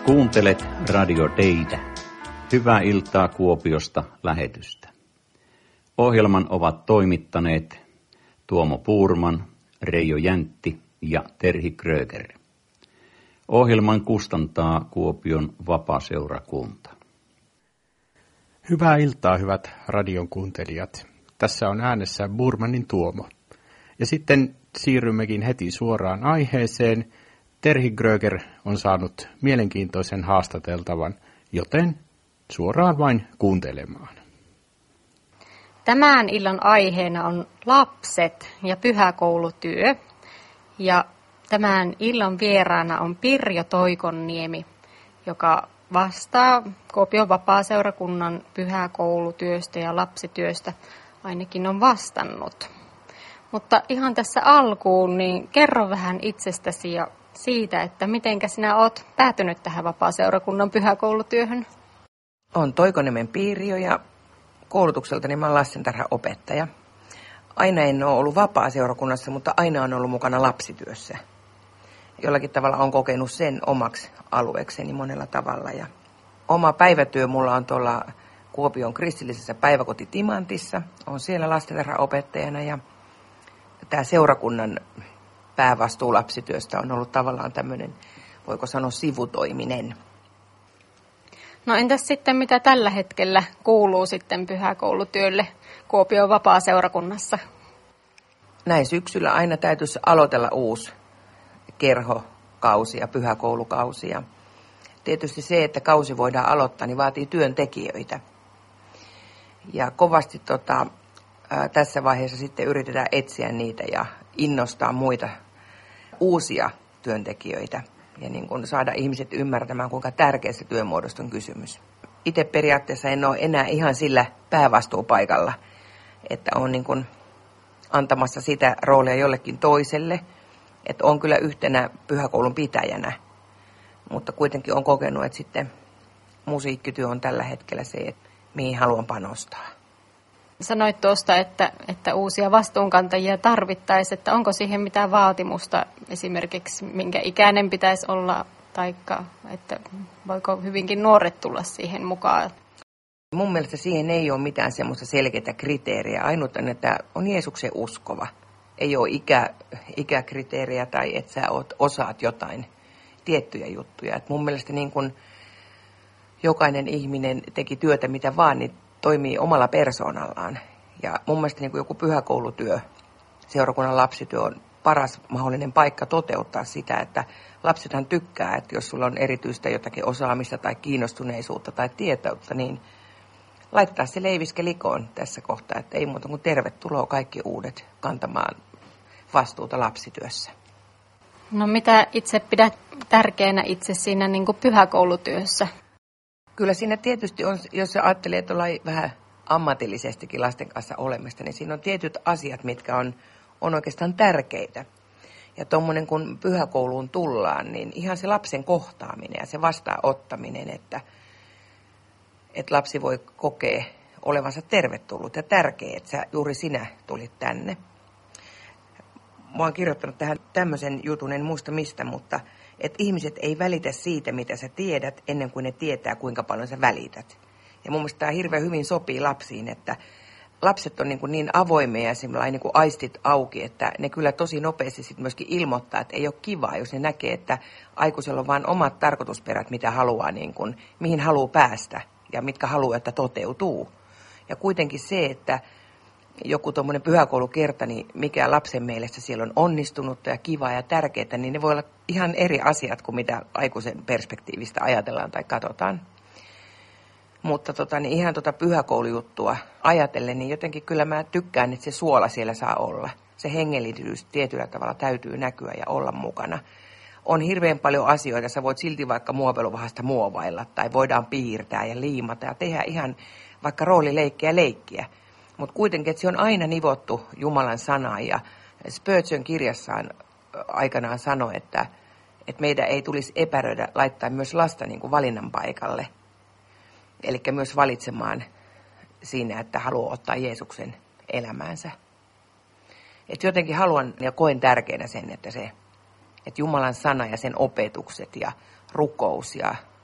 Kuuntelet Radio Deitä. Hyvää iltaa Kuopiosta lähetystä. Ohjelman ovat toimittaneet Tuomo Puurman, Reijo Jäntti ja Terhi Kröger. Ohjelman kustantaa Kuopion Vapaaseurakunta. Hyvää iltaa, hyvät radion kuuntelijat. Tässä on äänessä Burmanin Tuomo. Ja sitten siirrymmekin heti suoraan aiheeseen. Terhi Kröger on saanut mielenkiintoisen haastateltavan, joten suoraan vain kuuntelemaan. Tämän illan aiheena on lapset ja pyhäkoulutyö. Ja tämän illan vieraana on Pirjo Toikonniemi, joka vastaa Kuopion Vapaaseurakunnan pyhäkoulutyöstä ja lapsityöstä, ainakin on vastannut. Mutta ihan tässä alkuun, niin kerro vähän itsestäsi ja siitä, että mitenkä sinä olet päätynyt tähän Vapaaseurakunnan pyhäkoulutyöhön. Olen Toikonniemen Pirjo ja koulutukseltani mä olen lastentarhaopettaja. Aina en ole ollut Vapaaseurakunnassa, mutta aina on ollut mukana lapsityössä. Jollakin tavalla olen kokenut sen omaksi alueekseni monella tavalla. Ja oma päivätyö mulla on tuolla Kuopion kristillisessä päiväkoti Timantissa. Olen siellä lastentarhaopettajana ja tämä seurakunnan päävastuu lapsityöstä on ollut tavallaan tämmöinen, voiko sanoa, sivutoiminen. No entäs sitten, mitä tällä hetkellä kuuluu sitten pyhäkoulutyölle Kuopion Vapaaseurakunnassa? Näin syksyllä aina täytyisi aloitella uusi kerhokausi ja pyhäkoulukausi. Ja tietysti se, että kausi voidaan aloittaa, niin vaatii työntekijöitä. Ja kovasti tässä vaiheessa sitten yritetään etsiä niitä ja innostaa muita uusia työntekijöitä ja niin kuin saada ihmiset ymmärtämään, kuinka tärkeästä työmuodosta on kysymys. Itse periaatteessa en ole enää ihan sillä päävastuupaikalla, että olen niin kuin antamassa sitä roolia jollekin toiselle, että olen kyllä yhtenä pyhäkoulun pitäjänä, mutta kuitenkin olen kokenut, että sitten musiikkityö on tällä hetkellä se, mihin haluan panostaa. Sanoit tuosta, että uusia vastuunkantajia tarvittaisiin, että onko siihen mitään vaatimusta esimerkiksi, minkä ikäinen pitäisi olla, taikka että voiko hyvinkin nuoret tulla siihen mukaan? Mun mielestä siihen ei ole mitään semmoista selkeää kriteeriä. Ainut on, että on Jeesuksen uskova. Ei ole ikäkriteeriä tai että sä osaat jotain tiettyjä juttuja. Et mun mielestä niin kun jokainen ihminen teki työtä mitä vaan, niin toimii omalla persoonallaan. Ja mun mielestä niin kuin joku pyhäkoulutyö, seurakunnan lapsityö on paras mahdollinen paikka toteuttaa sitä, että lapsethan tykkää, että jos sulla on erityistä jotakin osaamista tai kiinnostuneisuutta tai tietoutta, niin laittaa se leiviske likoon tässä kohtaa, että ei muuta kuin tervetuloa kaikki uudet kantamaan vastuuta lapsityössä. No mitä itse pidät tärkeänä itse siinä niin kuin pyhäkoulutyössä? Kyllä siinä tietysti on, jos sä ajattelee, että ollaan vähän ammatillisestikin lasten kanssa olemista, niin siinä on tietyt asiat, mitkä on oikeastaan tärkeitä. Ja tuommoinen kun pyhäkouluun tullaan, niin ihan se lapsen kohtaaminen ja se vastaanottaminen, että lapsi voi kokea olevansa tervetullut ja tärkeä, että juuri sinä tulit tänne. Mä oon kirjoittanut tähän tämmöisen jutun, en muista mistä, mutta että ihmiset ei välitä siitä, mitä sä tiedät, ennen kuin ne tietää, kuinka paljon sä välität. Ja mun mielestä tämä hirveän hyvin sopii lapsiin, että lapset on niin avoimia ja niin kuin aistit auki, että ne kyllä tosi nopeasti sit myöskin ilmoittaa, että ei ole kivaa, jos ne näkee, että aikuisella on vain omat tarkoitusperät, mitä haluaa, niin kuin, mihin haluaa päästä ja mitkä haluaa, että toteutuu. Ja kuitenkin se, että joku tuommoinen pyhäkoulukerta, niin mikä lapsen mielestä siellä on onnistunutta ja kivaa ja tärkeää, niin ne voi olla ihan eri asiat kuin mitä aikuisen perspektiivistä ajatellaan tai katsotaan. Mutta niin ihan pyhäkoulujuttua ajatellen, niin jotenkin kyllä mä tykkään, että se suola siellä saa olla. Se hengellisyys tietyllä tavalla täytyy näkyä ja olla mukana. On hirveän paljon asioita, sä voit silti vaikka muoveiluvahasta muovailla tai voidaan piirtää ja liimata ja tehdä ihan vaikka roolileikkiä. Mutta kuitenkin, että se on aina nivottu Jumalan sanaan ja Spurgeon kirjassaan aikanaan sanoi, että meidän ei tulisi epäröidä laittaa myös lasta niin kuin valinnan paikalle. Eli myös valitsemaan siinä, että haluaa ottaa Jeesuksen elämäänsä. Että jotenkin haluan ja koen tärkeänä sen, että Jumalan sana ja sen opetukset ja rukous ja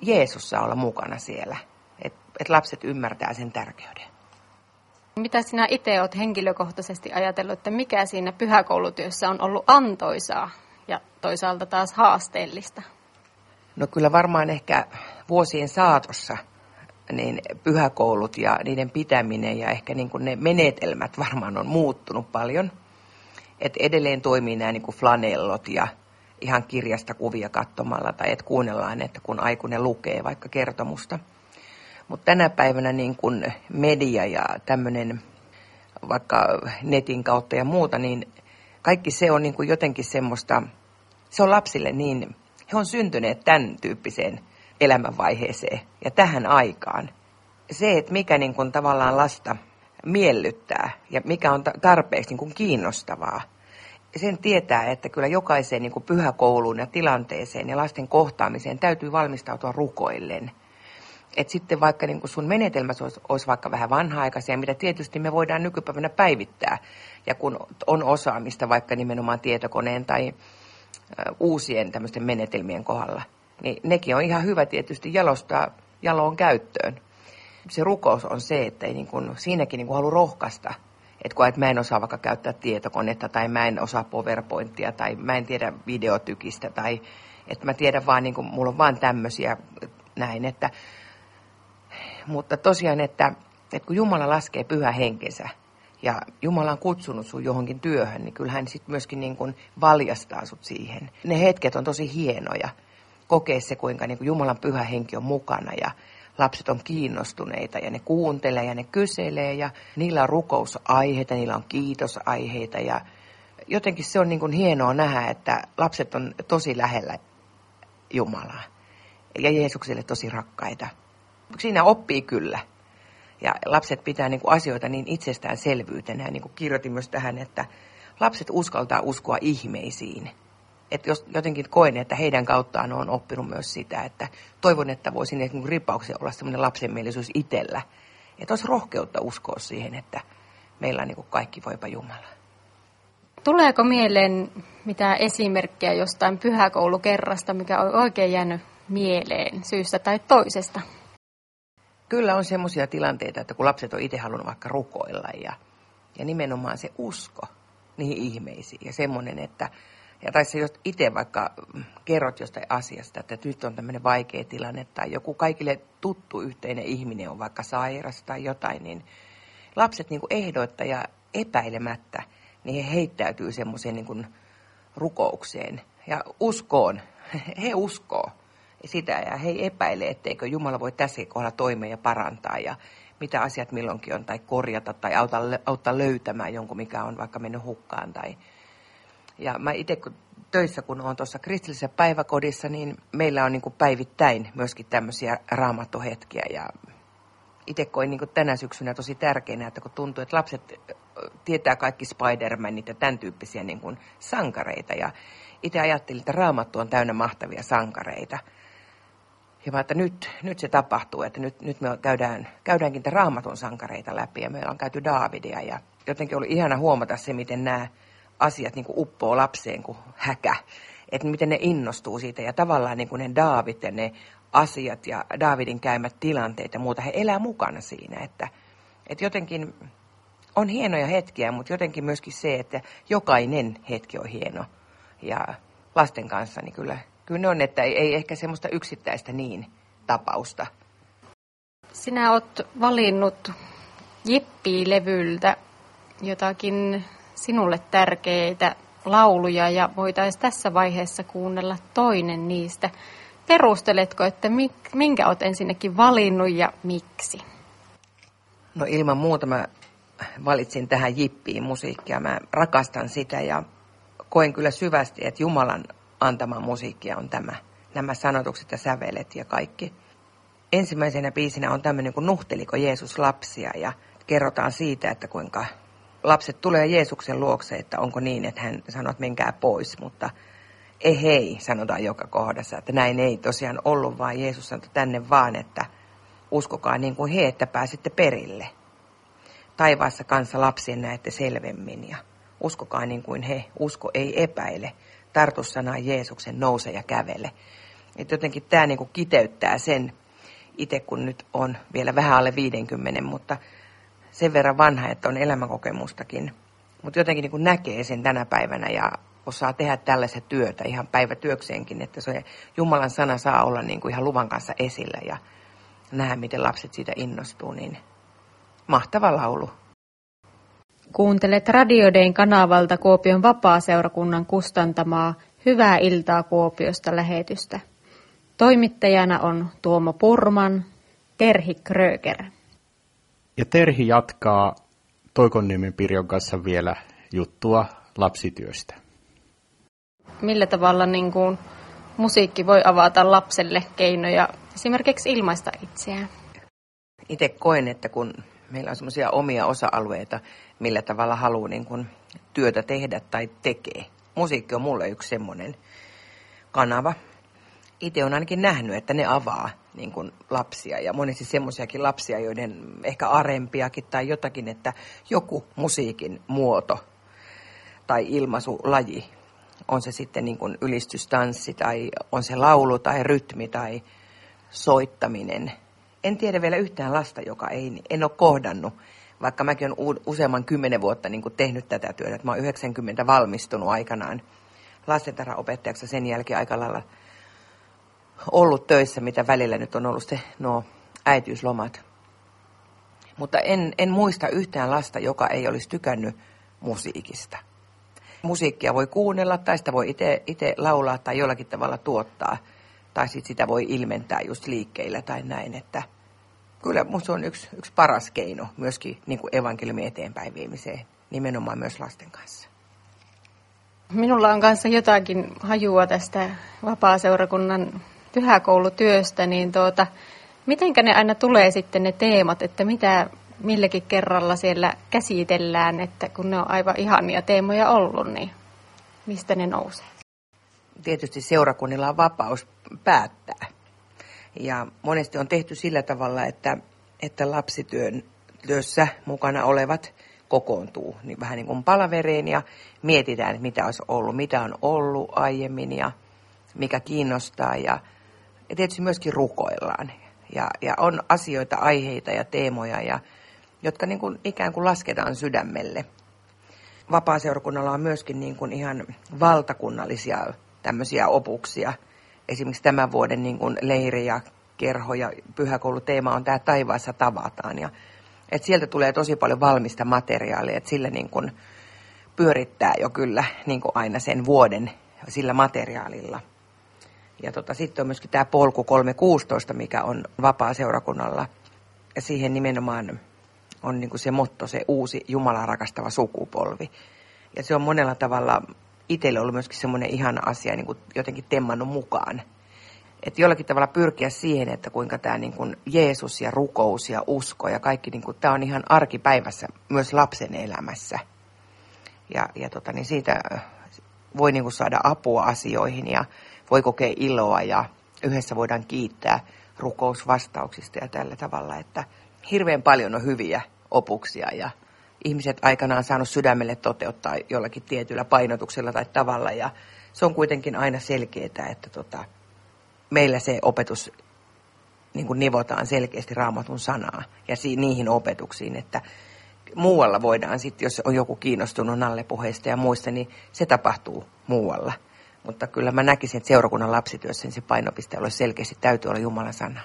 Jeesus saa olla mukana siellä. Että lapset ymmärtää sen tärkeyden. Mitä sinä itse olet henkilökohtaisesti ajatellut, että mikä siinä pyhäkoulutyössä on ollut antoisaa ja toisaalta taas haasteellista? No kyllä varmaan ehkä vuosien saatossa niin pyhäkoulut ja niiden pitäminen ja ehkä niin kuin ne menetelmät varmaan on muuttunut paljon. Et edelleen toimii nämä niin kuin flanellot ja ihan kirjasta kuvia katsomalla tai että kuunnellaan, että kun aikuinen lukee vaikka kertomusta. Mutta tänä päivänä niin kun media ja tämmöinen vaikka netin kautta ja muuta, niin kaikki se on niin kun jotenkin semmoista, se on lapsille niin, he on syntyneet tämän tyyppiseen elämänvaiheeseen ja tähän aikaan. Se, että mikä niin kun tavallaan lasta miellyttää ja mikä on tarpeeksi niin kun kiinnostavaa, sen tietää, että kyllä jokaiseen niin kun pyhäkouluun ja tilanteeseen ja lasten kohtaamiseen täytyy valmistautua rukoillen. Että sitten vaikka niin kun sun menetelmässä olisi vaikka vähän vanha-aikaisia, mitä tietysti me voidaan nykypäivänä päivittää. Ja kun on osaamista vaikka nimenomaan tietokoneen tai uusien tämmöisten menetelmien kohdalla, niin nekin on ihan hyvä tietysti jalostaa jaloon käyttöön. Se rukous on se, että ei niin kun, siinäkin niin kun halua rohkaista. Että mä en osaa vaikka käyttää tietokonetta tai mä en osaa PowerPointia tai mä en tiedä videotykistä tai että mä tiedän vaan, niin kun, mulla on vaan tämmöisiä näin, että mutta tosiaan, että kun Jumala laskee pyhän henkensä ja Jumala on kutsunut sun johonkin työhön, niin kyllä hän sitten myöskin niin kuin valjastaa sut siihen. Ne hetket on tosi hienoja. Kokee se, kuinka niin kuin Jumalan pyhä henki on mukana ja lapset on kiinnostuneita ja ne kuuntelee ja ne kyselee ja niillä on rukousaiheita, niillä on kiitosaiheita ja jotenkin se on niin kuin hienoa nähdä, että lapset on tosi lähellä Jumalaa ja Jeesukselle tosi rakkaita. Siinä oppii kyllä. Ja lapset pitää niin kuin asioita niin itsestäänselvyytenä. Ja niin kuin kirjoitin myös tähän, että lapset uskaltaa uskoa ihmeisiin. Että jos jotenkin koen, että heidän kauttaan on oppinut myös sitä, että toivon, että voisin niin ripauksen olla semmoinen lapsenmielisyys itsellä. Että olisi rohkeutta uskoa siihen, että meillä on niin kuin kaikki voipa Jumala. Tuleeko mieleen mitään esimerkkejä jostain pyhäkoulukerrasta, mikä on oikein jäänyt mieleen syystä tai toisesta? Kyllä on semmoisia tilanteita, että kun lapset on itse halunnut vaikka rukoilla ja nimenomaan se usko niihin ihmeisiin ja semmoinen, että tai se jos itse vaikka kerrot jostain asiasta, että nyt on tämmöinen vaikea tilanne tai joku kaikille tuttu yhteinen ihminen on vaikka sairas tai jotain, niin lapset niin kuin ehdoitta ja epäilemättä, niin he heittäytyy semmoiseen niin kuin rukoukseen ja uskoon. He uskoo sitä ja he epäilee, etteikö Jumala voi tässä kohdalla toimia ja parantaa ja mitä asiat milloinkin on tai korjata tai auttaa löytämään jonkun, mikä on vaikka mennyt hukkaan. Ja mä itse töissä, kun olen tuossa kristillisessä päiväkodissa, niin meillä on niin kuin päivittäin myöskin tämmöisiä raamattohetkiä ja itse koin niin kuin tänä syksynä tosi tärkeänä, että kun tuntuu, että lapset tietää kaikki Spider-Manit ja tämän tyyppisiä niin kuin sankareita ja itse ajattelin, että Raamattu on täynnä mahtavia sankareita. Ja että nyt se tapahtuu, että nyt me käydäänkin niitä Raamatun sankareita läpi ja meillä on käyty Daavidia ja jotenkin oli ihana huomata se, miten nämä asiat niin kuin uppoo lapseen kuin häkä. Että miten ne innostuu siitä ja tavallaan niin kuin ne Daavid ja ne asiat ja Daavidin käymät tilanteet ja muuta, he elää mukana siinä. Että jotenkin on hienoja hetkiä, mutta jotenkin myöskin se, että jokainen hetki on hieno. Ja lasten kanssa niin kyllä ne on, että ei ehkä semmoista yksittäistä niin tapausta. Sinä olet valinnut Jippi-levyltä jotakin sinulle tärkeitä lauluja ja voitaisiin tässä vaiheessa kuunnella toinen niistä. Perusteletko, että minkä olet ensinnäkin valinnut ja miksi? No ilman muuta mä valitsin tähän Jippiin musiikkia. Mä rakastan sitä ja koen kyllä syvästi, että Jumalan antama musiikkia on nämä sanotukset ja sävelet ja kaikki. Ensimmäisenä biisinä on tämmöinen kuin Nuhteliko Jeesus lapsia ja kerrotaan siitä, että kuinka lapset tulee Jeesuksen luokse, että onko niin, että hän sanoo, että menkää pois, mutta ei hei, sanotaan joka kohdassa, että näin ei tosiaan ollut, vaan Jeesus sanoi tänne vaan, että uskokaa niin kuin he, että pääsitte perille. Taivaassa kanssa lapsien näette selvemmin ja uskokaa niin kuin he, usko ei epäile. Tartu sanaan Jeesuksen, nouse ja kävele. Että jotenkin tämä niin kuin kiteyttää sen, itse kun nyt on vielä vähän alle 50, mutta sen verran vanha, että on elämänkokemustakin. Mutta jotenkin niin kuin näkee sen tänä päivänä ja osaa tehdä tällaista työtä ihan päivätyökseenkin, että se Jumalan sana saa olla niin kuin ihan luvan kanssa esillä ja nähdä, miten lapset siitä innostuu, niin mahtava laulu. Kuuntelet Radio Dayn kanavalta Kuopion vapaaseurakunnan kustantamaa Hyvää iltaa Kuopiosta -lähetystä. Toimittajana on Tuomo Purman, Terhi Kröger. Ja Terhi jatkaa Toikonniemen Pirjon kanssa vielä juttua lapsityöstä. Millä tavalla niin kuin musiikki voi avata lapselle keinoja esimerkiksi ilmaista itseään? Itse koen, että kun meillä on semmoisia omia osa-alueita, millä tavalla haluaa niin kuin työtä tehdä tai tekee. Musiikki on mulle yksi semmoinen kanava. Itse olen ainakin nähnyt, että ne avaa niin kuin lapsia ja monesti semmoisiakin lapsia, joiden ehkä arempiakin tai jotakin, että joku musiikin muoto tai ilmaisulaji, on se sitten niin kuin ylistystanssi tai on se laulu tai rytmi tai soittaminen. En tiedä vielä yhtään lasta, joka en ole kohdannut, vaikka mäkin olen useamman 10 vuotta niin kuin tehnyt tätä työtä. Mä olen 90 valmistunut aikanaan lastentarhanopettajaksi, sen jälkeen aika lailla ollut töissä, mitä välillä nyt on ollut äitiyslomat. Mutta en muista yhtään lasta, joka ei olisi tykännyt musiikista. Musiikkia voi kuunnella tai sitä voi itse laulaa tai jollakin tavalla tuottaa. Tai sitten sitä voi ilmentää just liikkeillä tai näin. Että kyllä minusta on yksi paras keino myöskin niin kuin evankeliumin eteenpäin viemiseen, nimenomaan myös lasten kanssa. Minulla on kanssa jotakin hajua tästä vapaaseurakunnan pyhäkoulutyöstä, niin mitenkä ne aina tulee sitten ne teemat, että mitä milläkin kerralla siellä käsitellään, että kun ne on aivan ihania teemoja ollut, niin mistä ne nousee? Tietysti seurakunnilla on vapaus päättää. Ja monesti on tehty sillä tavalla, että lapsityössä mukana olevat kokoontuu niin vähän niin kuin palavereen ja mietitään, että mitä olisi ollut, mitä on ollut aiemmin ja mikä kiinnostaa. Ja tietysti myöskin rukoillaan. Ja on asioita, aiheita ja teemoja, jotka niin kuin ikään kuin lasketaan sydämelle. Vapaaseurakunnalla on myöskin niin kuin ihan valtakunnallisia tämmöisiä opuksia. Esimerkiksi tämän vuoden niin kuin leiri ja kerho ja pyhäkouluteema on tämä Taivaassa tavataan. Ja, et sieltä tulee tosi paljon valmista materiaalia, että sillä niin kuin pyörittää jo kyllä niin kuin aina sen vuoden sillä materiaalilla. Ja sitten on myöskin tämä polku 316, mikä on vapaaseurakunnalla. Ja siihen nimenomaan on niin kuin se motto, se uusi Jumalaa rakastava sukupolvi. Ja se on monella tavalla itselle ollut myöskin semmoinen ihana asia, niin kuin jotenkin temmannut mukaan. Että jollakin tavalla pyrkiä siihen, että kuinka tämä niin kuin Jeesus ja rukous ja usko ja kaikki, niin kuin, tämä on ihan arkipäivässä myös lapsen elämässä. Ja niin siitä voi niin kuin saada apua asioihin ja voi kokea iloa ja yhdessä voidaan kiittää rukousvastauksista ja tällä tavalla, että hirveän paljon on hyviä opuksia ja ihmiset aikanaan saanut sydämelle toteuttaa jollakin tietyllä painotuksella tai tavalla ja se on kuitenkin aina selkeää, että meillä se opetus niin kuin nivotaan selkeästi Raamatun sanaa ja niihin opetuksiin, että muualla voidaan sitten, jos on joku kiinnostunut nallepuheista ja muista, niin se tapahtuu muualla. Mutta kyllä mä näkisin, että seurakunnan lapsityössä niin se painopiste olisi selkeästi, täytyy olla Jumalan sanaa.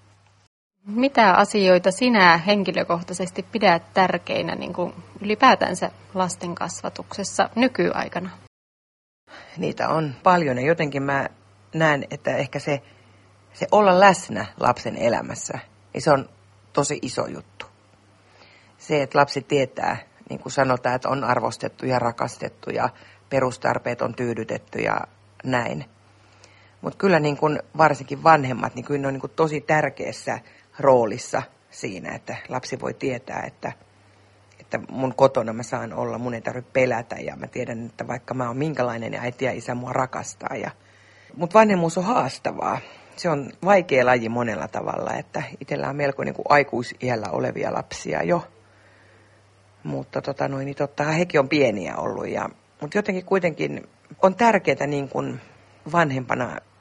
Mitä asioita sinä henkilökohtaisesti pidät tärkeinä niin kuin ylipäätänsä lasten kasvatuksessa nykyaikana? Niitä on paljon ja jotenkin mä näen, että ehkä se olla läsnä lapsen elämässä, niin se on tosi iso juttu. Se, että lapsi tietää, niin kuin sanotaan, että on arvostettu ja rakastettu ja perustarpeet on tyydytetty ja näin. Mutta kyllä niin kun varsinkin vanhemmat, niin kyllä ne on niin kun tosi tärkeässä roolissa siinä, että lapsi voi tietää, että mun kotona mä saan olla, mun ei tarvitse pelätä ja mä tiedän, että vaikka mä oon minkälainen ja äiti ja isä mua rakastaa. Mutta vanhemmuus on haastavaa. Se on vaikea laji monella tavalla, että itsellä on melko niin kuin aikuisiällä olevia lapsia jo. Mutta hekin on pieniä ollut. Mutta jotenkin kuitenkin on tärkeää niin kuin vanhempana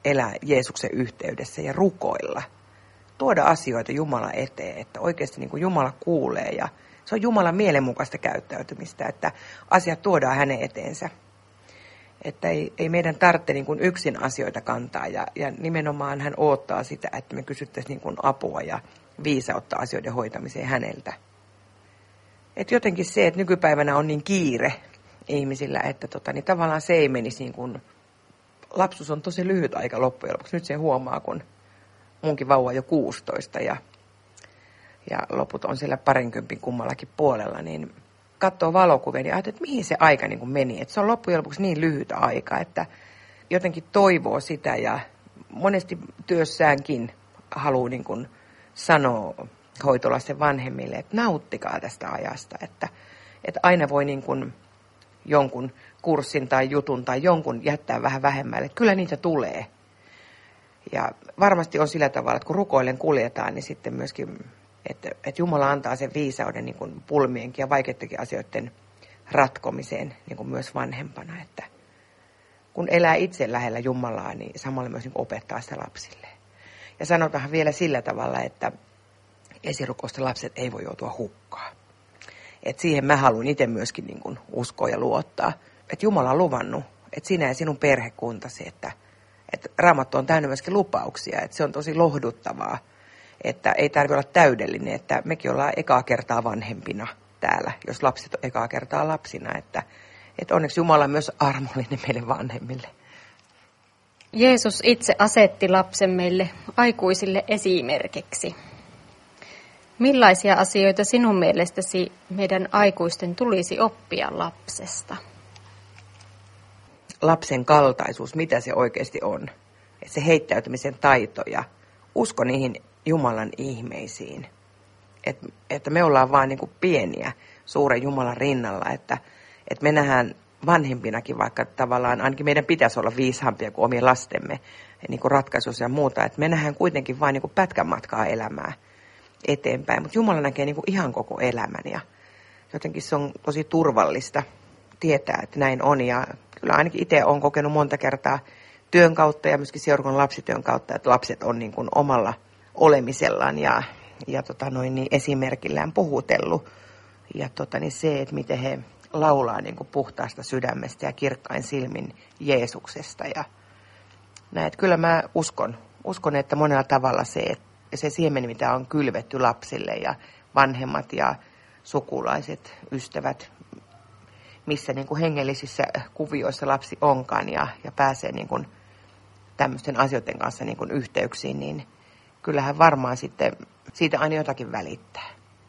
elää Jeesuksen yhteydessä ja rukoilla. Tuoda asioita Jumala eteen, että oikeasti niin kuin Jumala kuulee ja se on Jumalan mielenmukaista käyttäytymistä, että asiat tuodaan hänen eteensä. Että ei meidän tarvitse niin kuin yksin asioita kantaa ja nimenomaan hän odottaa sitä, että me kysyttäisiin niin kuin apua ja viisautta asioiden hoitamiseen häneltä. Että jotenkin se, että nykypäivänä on niin kiire ihmisillä, että niin tavallaan se ei menisi niin kuin, lapsuus on tosi lyhyt aika loppujen lopuksi. Nyt sen huomaa, kun munkin vauva on jo 16 ja loput on siellä 20 kummallakin puolella, niin katsoo valokuvia ja ajattelee, että mihin se aika niin kuin meni. Että se on loppujen lopuksi niin lyhyt aika, että jotenkin toivoo sitä ja monesti työssäänkin haluaa niin kuin sanoa hoitolasten vanhemmille, että nauttikaa tästä ajasta, että aina voi niin kuin jonkun kurssin tai jutun tai jonkun jättää vähän vähemmälle. Kyllä niitä tulee. Ja varmasti on sillä tavalla, että kun rukoillen kuljetaan, niin sitten myöskin, että Jumala antaa sen viisauden niin kuin pulmienkin ja vaikeidenkin asioiden ratkomiseen niin kuin myös vanhempana. Että kun elää itse lähellä Jumalaa, niin samalla myös niin kuin opettaa sitä lapsille. Ja sanotaan vielä sillä tavalla, että esirukousten lapset ei voi joutua hukkaan. Et siihen mä haluan itse myöskin niin kuin uskoa ja luottaa. Että Jumala on luvannut, että sinä ja sinun perhekuntasi, että Raamattu on täynnä myöskin lupauksia. Että se on tosi lohduttavaa, että ei tarvitse olla täydellinen. Että mekin ollaan ekaa kertaa vanhempina täällä, jos lapset on ekaa kertaa lapsina. Että onneksi Jumala on myös armollinen meille vanhemmille. Jeesus itse asetti lapsen meille aikuisille esimerkiksi. Millaisia asioita sinun mielestäsi meidän aikuisten tulisi oppia lapsesta? Lapsen kaltaisuus, mitä se oikeasti on. Se heittäytymisen taito ja usko niihin Jumalan ihmeisiin. Että me ollaan vaan niin kuin pieniä suuren Jumalan rinnalla, että me nähdään vanhempinakin, vaikka tavallaan ainakin meidän pitäisi olla viisaampia kuin omien lastemme niin kuin ratkaisuissa ja muuta. Että me nähdään kuitenkin vain niin kuin pätkän matkaa elämää eteenpäin, mutta Jumala näkee niin kuin ihan koko elämän ja jotenkin se on tosi turvallista tietää, että näin on ja kyllä ainakin itse olen kokenut monta kertaa työn kautta ja myöskin seurakunnan lapsityön kautta, että lapset on niin kuin omalla olemisellaan ja niin esimerkillään puhutellut ja niin se, että miten he laulaa niin kuin puhtaasta sydämestä ja kirkkain silmin Jeesuksesta ja näin, että kyllä mä uskon, että monella tavalla se siemeni, mitä on kylvetty lapsille ja vanhemmat ja sukulaiset, ystävät, missä niin kuin hengellisissä kuvioissa lapsi onkaan ja pääsee niin kuin tämmöisten asioiden kanssa niin kuin yhteyksiin, niin kyllähän varmaan sitten siitä aina jotakin välittää.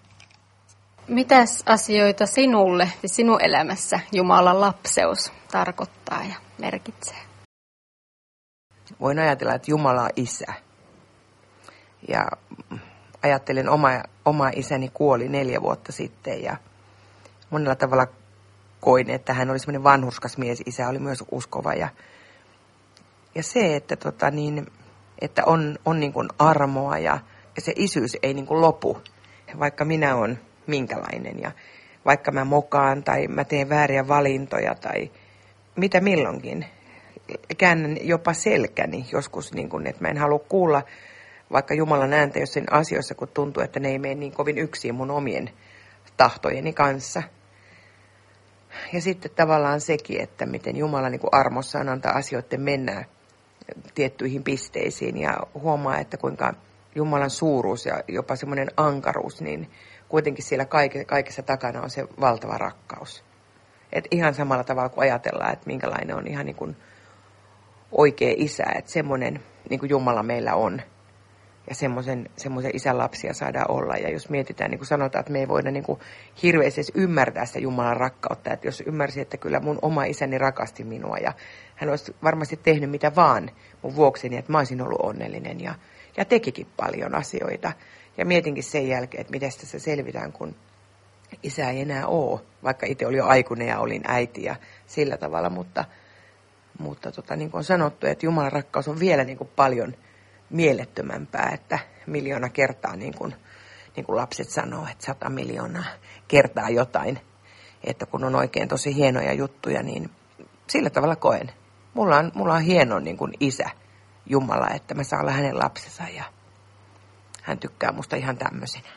Mitäs asioita sinulle, sinun elämässä Jumalan lapseus tarkoittaa ja merkitsee? Voin ajatella, että Jumala on isä. Ja ajattelen, oma isäni kuoli 4 vuotta sitten ja monella tavalla koin, että hän oli semmoinen vanhurskas mies. Isä oli myös uskova ja se, että, että on niin kuin armoa ja se isyys ei niin kuin lopu, vaikka minä olen minkälainen ja vaikka mä mokaan tai mä teen vääriä valintoja tai mitä milloinkin. Käännän jopa selkäni joskus, niin kuin, että mä en halua kuulla vaikka Jumalan ääntä jossain asioissa, kun tuntuu, että ne ei mene niin kovin yksin mun omien tahtojeni kanssa. Ja sitten tavallaan sekin, että miten Jumala niin kuin armossaan antaa asioiden mennä tiettyihin pisteisiin ja huomaa, että kuinka Jumalan suuruus ja jopa semmoinen ankaruus, niin kuitenkin siellä kaikessa takana on se valtava rakkaus. Et ihan samalla tavalla kuin ajatellaan, että minkälainen on ihan niin kuin oikea isä, että semmoinen niin kuin Jumala meillä on. Ja semmoisen isän lapsia saadaan olla. Ja jos mietitään, niin kuin sanotaan, että me ei voida niin kuin hirveästi ymmärtää sitä Jumalan rakkautta. Että jos ymmärsi, että kyllä mun oma isäni rakasti minua ja hän olisi varmasti tehnyt mitä vaan mun vuokseni, että mä olisin ollut onnellinen. Ja tekikin paljon asioita. Ja mietinkin sen jälkeen, että miten tässä selvitään, kun isä ei enää ole. Vaikka itse oli jo aikuinen ja olin äiti ja sillä tavalla. Mutta niin kuin on sanottu, että Jumalan rakkaus on vielä niin kuin paljon mielettömämpää, että 1,000,000 kertaa, niin kuin lapset sanoo, että 100 miljoonaa kertaa jotain. Että kun on oikein tosi hienoja juttuja, niin sillä tavalla koen. Mulla on hieno niin kuin isä, Jumala, että mä saan olla hänen lapsensa ja hän tykkää musta ihan tämmöisenä.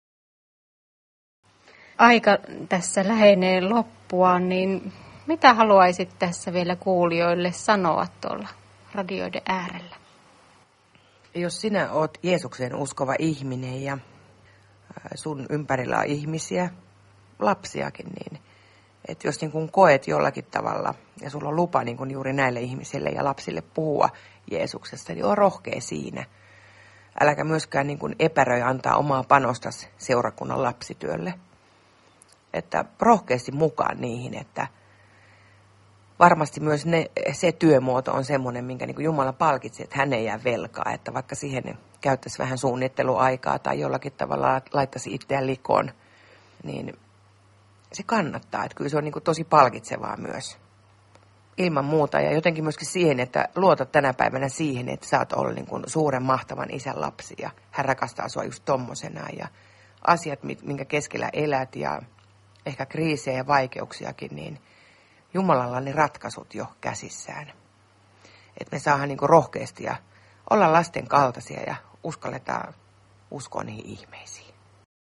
Aika tässä lähenee loppua, niin mitä haluaisit tässä vielä kuulijoille sanoa tuolla radioiden äärellä? Jos sinä oot Jeesukseen uskova ihminen ja sun ympärillä on ihmisiä, lapsiakin, niin että jos niin kun koet jollakin tavalla ja sulla on lupa niin kun juuri näille ihmisille ja lapsille puhua Jeesuksesta, niin on rohkea siinä. Äläkä myöskään niin kun epäröi antaa omaa panostas seurakunnan lapsityölle. Että rohkeasti mukaan niihin, että varmasti myös se työmuoto on semmoinen, minkä niin kuin Jumala palkitsee, että hän ei jää velkaa, että vaikka siihen käyttäisi vähän suunnitteluaikaa tai jollakin tavalla laittaisi itseään likoon, niin se kannattaa. Että kyllä se on niin kuin tosi palkitsevaa myös ilman muuta ja jotenkin myöskin siihen, että luota tänä päivänä siihen, että saat olla niin kuin suuren mahtavan isän lapsi ja hän rakastaa sua just tommosena ja asiat, minkä keskellä elät ja ehkä kriisejä ja vaikeuksiakin, niin Jumalalla on ne ratkaisut jo käsissään. Että me saadaan niin kuin rohkeasti ja olla lasten kaltaisia ja uskalletaan uskoa niihin ihmeisiin.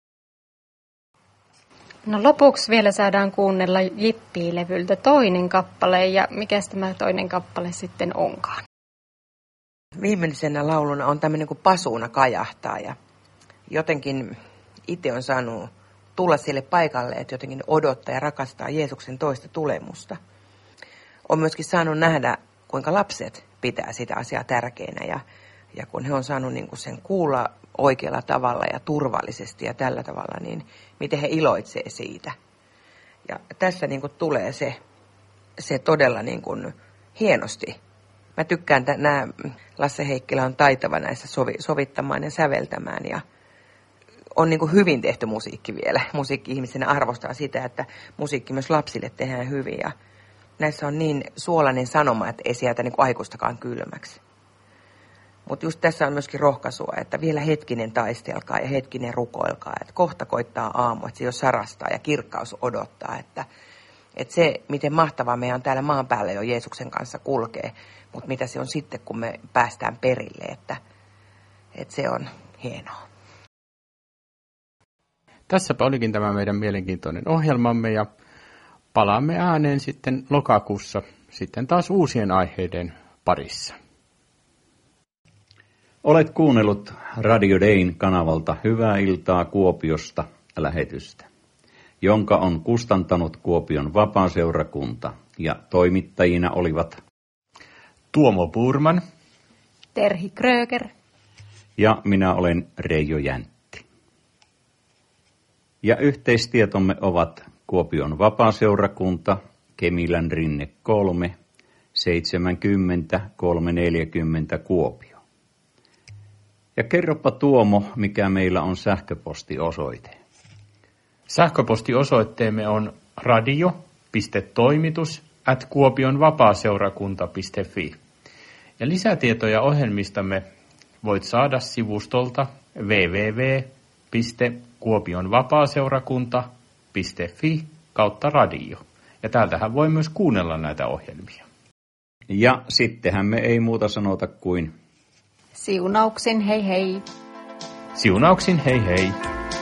No lopuksi vielä saadaan kuunnella Jippi-levyltä toinen kappale ja mikäs tämä toinen kappale sitten onkaan? Viimeisenä lauluna on tämmöinen kuin Pasuuna kajahtaa ja jotenkin itse on saanut tulla sille paikalle, että jotenkin odottaa ja rakastaa Jeesuksen toista tulemusta. On myöskin saanut nähdä, kuinka lapset pitää sitä asiaa tärkeänä ja kun he on saanut niin kuin sen kuulla oikealla tavalla ja turvallisesti ja tällä tavalla, niin miten he iloitsee siitä. Ja tässä niin kuin tulee se todella niin kuin hienosti. Mä tykkään, että Lasse Heikkilä on taitava näissä sovittamaan ja säveltämään ja on niin kuin hyvin tehty musiikki vielä. Musiikki-ihmisenä arvostaa sitä, että musiikki myös lapsille tehdään hyvin. Ja näissä on niin suolainen sanoma, että ei sieltä niin kuin aikuistakaan kylmäksi. Mutta just tässä on myöskin rohkaisua, että vielä hetkinen taistelkaa ja hetkinen rukoilkaa. Että kohta koittaa aamu, että se jo sarastaa ja kirkkaus odottaa. Että se, miten mahtavaa meidän on täällä maan päällä jo Jeesuksen kanssa kulkee. Mutta mitä se on sitten, kun me päästään perille, että se on hienoa. Tässäpä olikin tämä meidän mielenkiintoinen ohjelmamme ja palaamme ääneen sitten lokakuussa sitten taas uusien aiheiden parissa. Olet kuunnellut Radio Dayn kanavalta Hyvää iltaa Kuopiosta lähetystä, jonka on kustantanut Kuopion vapaaseurakunta ja toimittajina olivat Tuomo Burman, Terhi Kröger ja minä olen Reijo Jäntti. Ja yhteistietomme ovat Kuopion vapaaseurakunta, Kemilän rinne 3, 70 340 Kuopio. Ja kerropa Tuomo, mikä meillä on sähköpostiosoite. Sähköpostiosoitteemme on radio.toimitus@kuopionvapaaseurakunta.fi. Ja lisätietoja ohjelmistamme voit saada sivustolta www.kuopionvapaaseurakunta.fi/radio. Ja täältähän voi myös kuunnella näitä ohjelmia. Ja sittenhän me ei muuta sanota kuin siunauksin hei hei. Siunauksin hei hei.